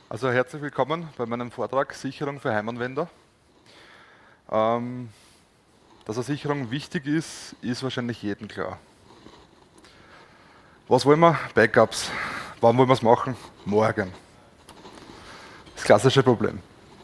Also herzlich willkommen bei meinem Vortrag Sicherung für Heimanwender. Dass eine Sicherung wichtig ist, ist wahrscheinlich jedem klar. Was wollen wir? Backups. Wann wollen wir es machen? Morgen. Das klassische Problem.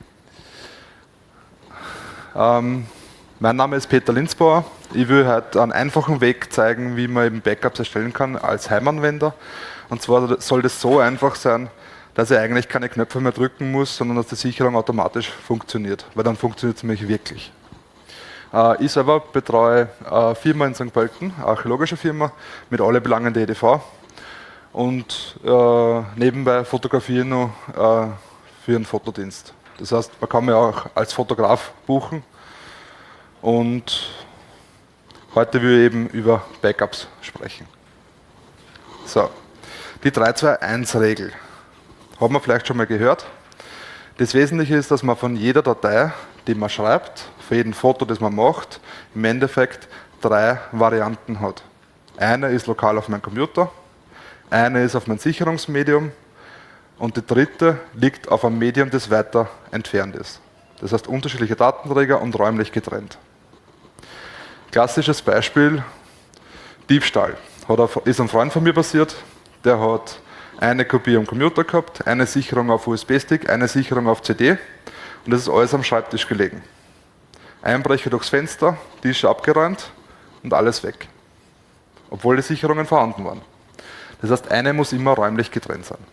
Mein Name ist Peter Linzbauer. Ich will heute einen einfachen Weg zeigen, wie man eben Backups erstellen kann als Heimanwender. Und zwar soll das so einfach sein, dass ich eigentlich keine Knöpfe mehr drücken muss, sondern dass die Sicherung automatisch funktioniert, weil dann funktioniert es nämlich wirklich. Ich selber betreue eine Firma in St. Pölten, eine archäologische Firma mit allen Belangen der EDV und nebenbei fotografiere ich noch für einen Fotodienst. Das heißt, man kann mich auch als Fotograf buchen und heute will ich eben über Backups sprechen. So, die 3-2-1-Regel. Haben wir vielleicht schon mal gehört. Das Wesentliche ist, dass man von jeder Datei, die man schreibt, für jeden Foto, das man macht, im Endeffekt 3 Varianten hat. Eine ist lokal auf meinem Computer, eine ist auf meinem Sicherungsmedium und die dritte liegt auf einem Medium, das weiter entfernt ist. Das heißt unterschiedliche Datenträger und räumlich getrennt. Klassisches Beispiel, Diebstahl. Ist ein Freund von mir passiert, der hat eine Kopie am Computer gehabt, eine Sicherung auf USB-Stick, eine Sicherung auf CD und das ist alles am Schreibtisch gelegen. Einbrecher durchs Fenster, Tisch abgeräumt und alles weg. Obwohl die Sicherungen vorhanden waren. Das heißt, eine muss immer räumlich getrennt sein.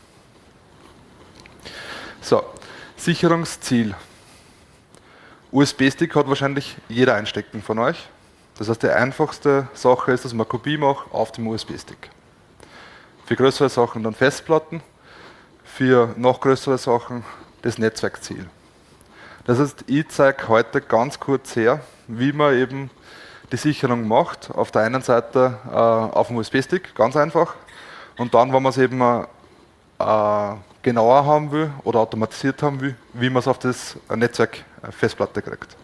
So, Sicherungsziel. USB-Stick hat wahrscheinlich jeder einstecken von euch. Das heißt, die einfachste Sache ist, dass man eine Kopie macht auf dem USB-Stick. Für größere Sachen dann Festplatten, für noch größere Sachen das Netzwerkziel. Das heißt, ich zeige heute ganz kurz her, wie man eben die Sicherung macht. Auf der einen Seite auf dem USB-Stick, ganz einfach. Und dann, wenn man es eben genauer haben will oder automatisiert haben will, wie man es auf das Netzwerk Festplatte kriegt.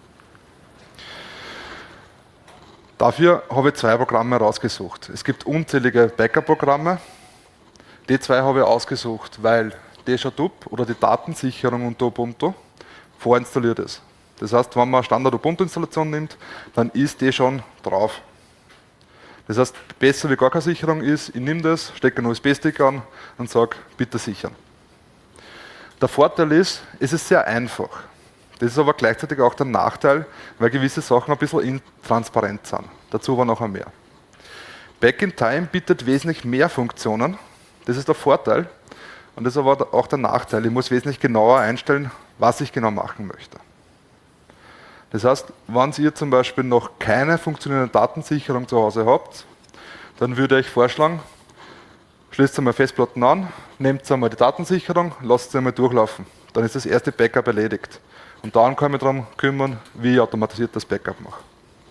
Dafür habe ich 2 Programme rausgesucht. Es gibt unzählige Backup-Programme. Die 2 habe ich ausgesucht, weil DejaDup oder die Datensicherung unter Ubuntu vorinstalliert ist. Das heißt, wenn man eine Standard-Ubuntu-Installation nimmt, dann ist die schon drauf. Das heißt, besser wie gar keine Sicherung ist, ich nehme das, stecke einen USB-Stick an und sage, bitte sichern. Der Vorteil ist, es ist sehr einfach. Das ist aber gleichzeitig auch der Nachteil, weil gewisse Sachen ein bisschen intransparent sind. Dazu aber nachher mehr. Back in Time bietet wesentlich mehr Funktionen. Das ist der Vorteil und das ist aber auch der Nachteil. Ich muss wesentlich genauer einstellen, was ich genau machen möchte. Das heißt, wenn ihr zum Beispiel noch keine funktionierende Datensicherung zu Hause habt, dann würde ich vorschlagen, schließt einmal Festplatten an, nehmt einmal die Datensicherung, lasst sie einmal durchlaufen. Dann ist das erste Backup erledigt. Und dann kann ich mich darum kümmern, wie ich automatisiert das Backup mache.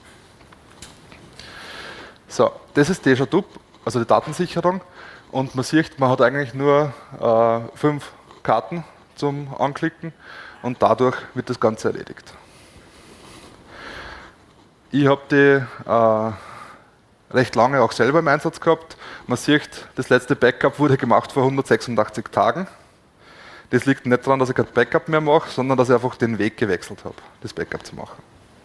So, das ist DejaDup, also die Datensicherung. Und man sieht, man hat eigentlich nur 5 Karten zum Anklicken und dadurch wird das Ganze erledigt. Ich habe die recht lange auch selber im Einsatz gehabt. Man sieht, das letzte Backup wurde gemacht vor 186 Tagen. Das liegt nicht daran, dass ich kein Backup mehr mache, sondern dass ich einfach den Weg gewechselt habe, das Backup zu machen.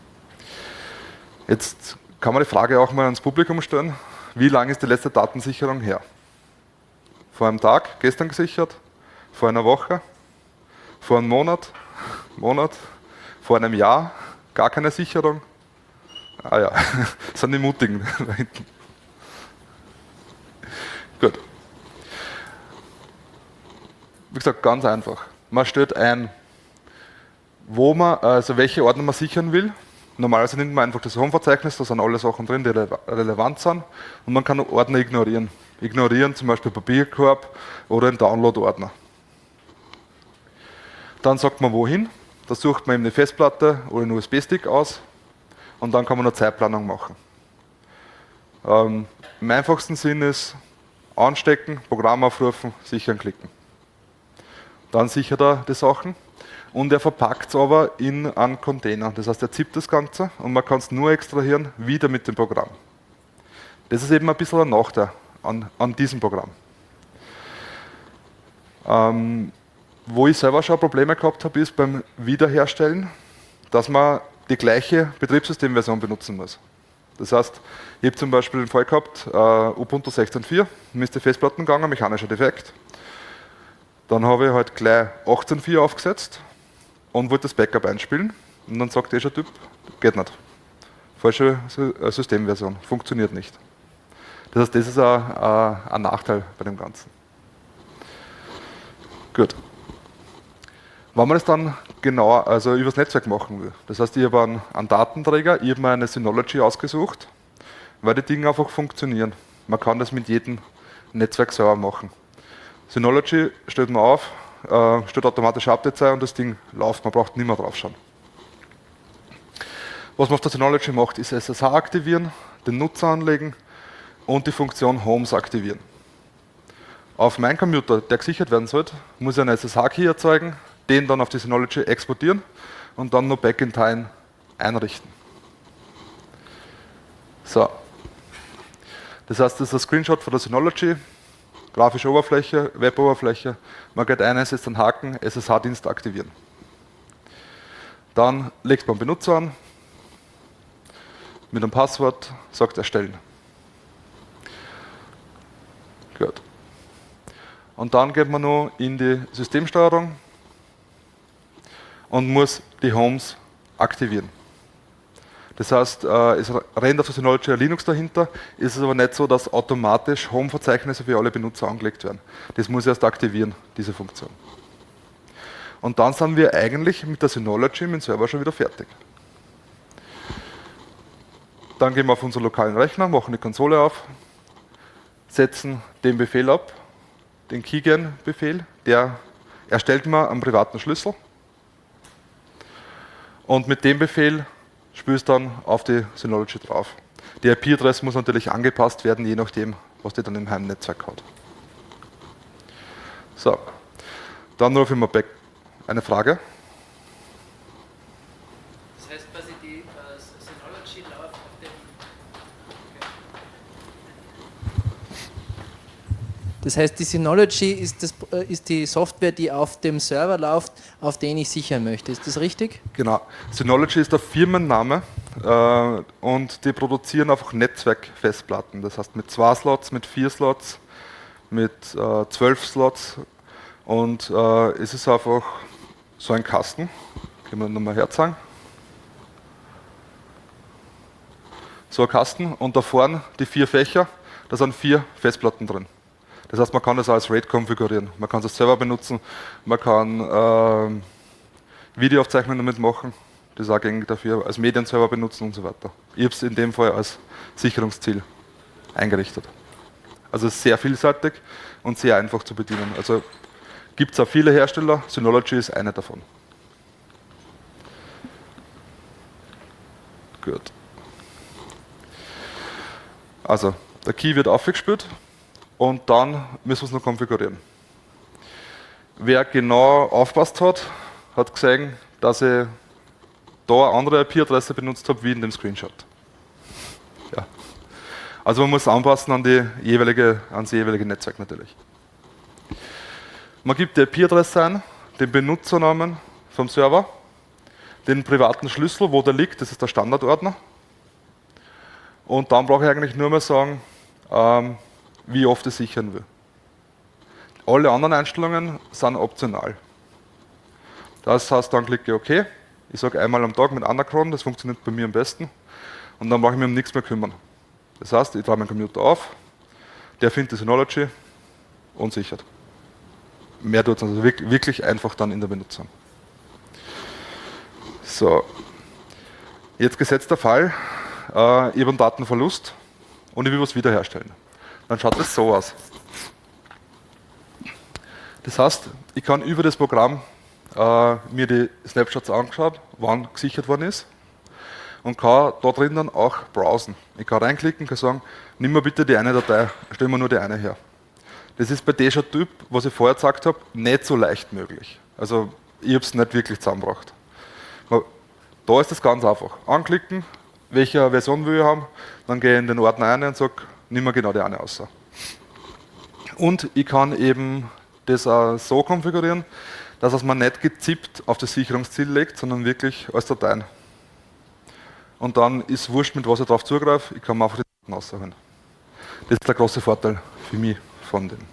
Jetzt kann man die Frage auch mal ans Publikum stellen, wie lange ist die letzte Datensicherung her? Vor einem Tag, gestern gesichert, vor einer Woche, vor einem Monat, vor einem Jahr, gar keine Sicherung. Ah ja, das sind die Mutigen da hinten. Gut. Wie gesagt, ganz einfach. Man stellt ein, also welche Ordner man sichern will. Normalerweise nimmt man einfach das Home-Verzeichnis, da sind alle Sachen drin, die relevant sind. Und man kann Ordner ignorieren. Ignorieren zum Beispiel Papierkorb oder einen Download-Ordner. Dann sagt man wohin. Da sucht man eben eine Festplatte oder einen USB-Stick aus. Und dann kann man eine Zeitplanung machen. Im einfachsten Sinn ist anstecken, Programm aufrufen, sichern klicken. Dann sichert er die Sachen und er verpackt es aber in einen Container. Das heißt, er zippt das Ganze und man kann es nur extrahieren, wieder mit dem Programm. Das ist eben ein bisschen ein Nachteil an diesem Programm. Wo ich selber schon Probleme gehabt habe, ist beim Wiederherstellen, dass man die gleiche Betriebssystemversion benutzen muss. Das heißt, ich habe zum Beispiel den Fall gehabt, Ubuntu 16.4, mir ist die Festplatten gegangen, mechanischer Defekt. Dann habe ich halt gleich 18.4 aufgesetzt und wollte das Backup einspielen. Und dann sagt der Typ, geht nicht. Falsche Systemversion, funktioniert nicht. Das heißt, das ist ein Nachteil bei dem Ganzen. Gut. Wenn man das dann genauer, also übers Netzwerk machen will, das heißt, ich habe einen Datenträger, ich habe mir eine Synology ausgesucht, weil die Dinge einfach funktionieren. Man kann das mit jedem Netzwerkserver machen. Synology stellt man auf, stellt automatisch Updates ein und das Ding läuft, man braucht nicht mehr drauf schauen. Was man auf der Synology macht, ist SSH aktivieren, den Nutzer anlegen und die Funktion Homes aktivieren. Auf meinem Computer, der gesichert werden sollte, muss ich einen SSH-Key erzeugen, den dann auf die Synology exportieren und dann nur Back in Time einrichten. So. Das heißt, das ist ein Screenshot von der Synology, grafische Oberfläche, Web-Oberfläche. Man geht ein, setzt einen Haken, SSH-Dienst aktivieren. Dann legt man Benutzer an, mit einem Passwort, sagt erstellen. Gut. Und dann geht man noch in die Systemsteuerung und muss die Homes aktivieren. Das heißt, es rennt auf der Synology Linux dahinter, ist es aber nicht so, dass automatisch Home-Verzeichnisse für alle Benutzer angelegt werden. Das muss erst aktivieren, diese Funktion. Und dann sind wir eigentlich mit der Synology mit dem Server schon wieder fertig. Dann gehen wir auf unseren lokalen Rechner, machen die Konsole auf, setzen den Befehl ab, den Keygen-Befehl, der erstellt man einen privaten Schlüssel. Und mit dem Befehl spülst dann auf die Synology drauf. Die IP-Adresse muss natürlich angepasst werden, je nachdem, was die dann im Heimnetzwerk hat. So, dann rufe ich mal back. Eine Frage? Das heißt quasi, die Synology läuft auf dem... Das heißt, die Synology ist die Software, die auf dem Server läuft, auf den ich sichern möchte. Ist das richtig? Genau. Synology ist der Firmenname und die produzieren einfach Netzwerkfestplatten. Das heißt mit 2 Slots, mit 4 Slots, mit 12 Slots und es ist einfach so ein Kasten. Können wir nochmal herzeigen. So ein Kasten und da vorne die 4 Fächer, da sind 4 Festplatten drin. Das heißt, man kann das als RAID konfigurieren. Man kann es als Server benutzen, man kann Videoaufzeichnungen damit machen, das ist auch gängig dafür, als Medienserver benutzen und so weiter. Ich habe es in dem Fall als Sicherungsziel eingerichtet. Also sehr vielseitig und sehr einfach zu bedienen. Also gibt es auch viele Hersteller, Synology ist einer davon. Gut. Also, der Key wird aufgespült und dann müssen wir es noch konfigurieren. Wer genau aufpasst hat, hat gesehen, dass ich da eine andere IP-Adresse benutzt habe, wie in dem Screenshot. Ja. Also man muss anpassen an ans jeweilige Netzwerk natürlich. Man gibt die IP-Adresse ein, den Benutzernamen vom Server, den privaten Schlüssel, wo der liegt, das ist der Standardordner. Und dann brauche ich eigentlich nur mehr sagen, wie oft ich sichern will. Alle anderen Einstellungen sind optional. Das heißt, dann klicke ich OK. Ich sage einmal am Tag mit Anachron, das funktioniert bei mir am besten. Und dann brauche ich mich um nichts mehr kümmern. Das heißt, ich trage meinen Computer auf, der findet die Synology und sichert. Mehr tut es also wirklich einfach dann in der Benutzung. So, jetzt gesetzter Fall, ich habe einen Datenverlust und ich will was wiederherstellen. Dann schaut das so aus. Das heißt, ich kann über das Programm mir die Snapshots angeschaut, wann gesichert worden ist und kann da drin dann auch browsen. Ich kann reinklicken, kann sagen, nimm mir bitte die eine Datei, stell mir nur die eine her. Das ist bei dieser Typ, was ich vorher gesagt habe, nicht so leicht möglich. Also ich habe es nicht wirklich zusammengebracht. Da ist das ganz einfach. Anklicken, welche Version will ich haben, dann gehe ich in den Ordner rein und sage, nimm mir genau die eine aus. Und ich kann eben das auch so konfigurieren, dass es man nicht gezippt auf das Sicherungsziel legt, sondern wirklich als Dateien. Und dann ist wurscht, mit was ich darauf zugreife, ich kann mir einfach die Daten aussuchen. Das ist der große Vorteil für mich von dem.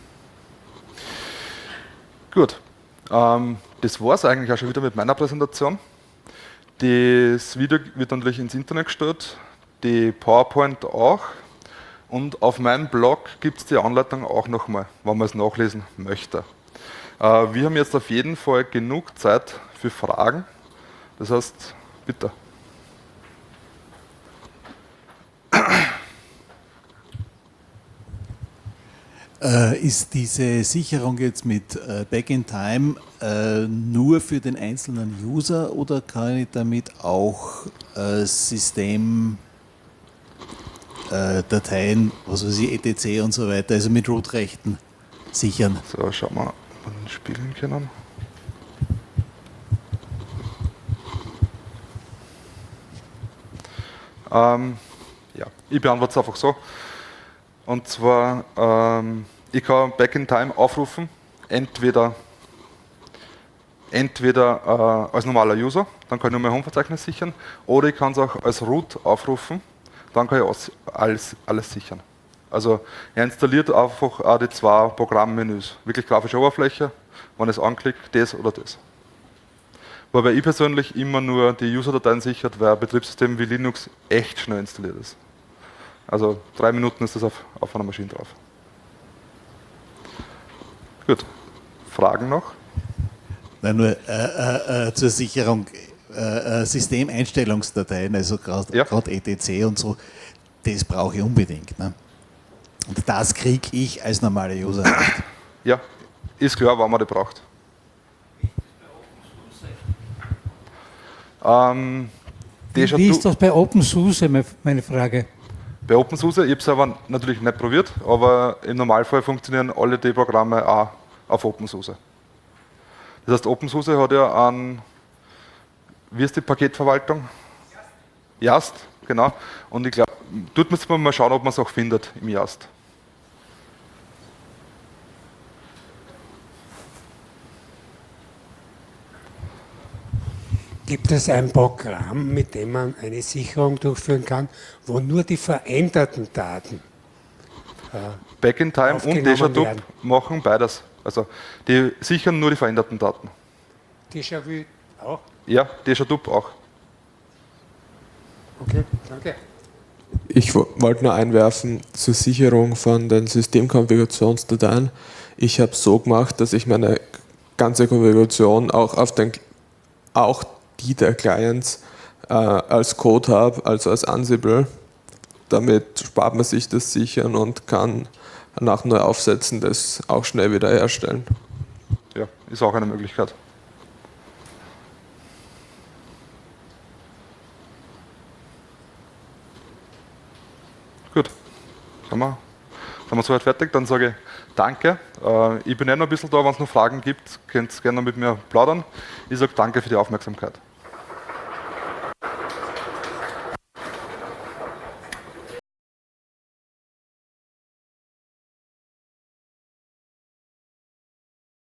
Gut, das war es eigentlich auch schon wieder mit meiner Präsentation. Das Video wird natürlich ins Internet gestellt, die PowerPoint auch. Und auf meinem Blog gibt es die Anleitung auch nochmal, wenn man es nachlesen möchte. Wir haben jetzt auf jeden Fall genug Zeit für Fragen. Das heißt, bitte. Ist diese Sicherung jetzt mit Back in Time nur für den einzelnen User oder kann ich damit auch Systemdateien, was weiß ich, etc. und so weiter, also mit Root-Rechten sichern? So, schauen wir, ob wir den spielen können. Ja, ich beantworte es einfach so. Und zwar, ich kann Back in Time aufrufen, entweder als normaler User, dann kann ich nur mein Home-Verzeichnis sichern, oder ich kann es auch als Root aufrufen, dann kann ich alles sichern. Also er installiert einfach auch die zwei Programmmenüs, wirklich grafische Oberfläche, wenn ich es anklicke, das oder das. Wobei ich persönlich immer nur die User-Dateien sichert, weil ein Betriebssystem wie Linux echt schnell installiert ist. Also 3 Minuten ist das auf einer Maschine drauf. Gut. Fragen noch? Nein, nur zur Sicherung Systemeinstellungsdateien, also gerade Ja. etc. und so, das brauche ich unbedingt. Ne? Und das kriege ich als normaler User nicht. Ja, ist klar, wann man die braucht. Wie ist das bei OpenSUSE, meine Frage? Bei OpenSUSE, ich habe es aber natürlich nicht probiert, aber im Normalfall funktionieren alle die Programme auch auf OpenSUSE. Das heißt, OpenSUSE hat ja wie ist die Paketverwaltung? Yast, genau. Und ich glaube, dort müsste man mal schauen, ob man es auch findet im Yast. Gibt es ein Programm, mit dem man eine Sicherung durchführen kann, wo nur die veränderten Daten Back in Time und aufgenommen Déjà-vu werden? machen beides. Also die sichern nur die veränderten Daten. Déjà-vu auch? Ja, Déjà-vu auch. Okay, danke. Ich wollte nur einwerfen zur Sicherung von den Systemkonfigurationsdateien. Ich habe es so gemacht, dass ich meine ganze Konfiguration auch die der Clients als Code habe, also als Ansible. Damit spart man sich das Sichern und kann nach neu aufsetzen das auch schnell wieder herstellen. Ja, ist auch eine Möglichkeit. Gut, sind wir soweit fertig. Dann sage ich danke. Ich bin noch ein bisschen da, wenn es noch Fragen gibt, könnt ihr gerne mit mir plaudern. Ich sage danke für die Aufmerksamkeit.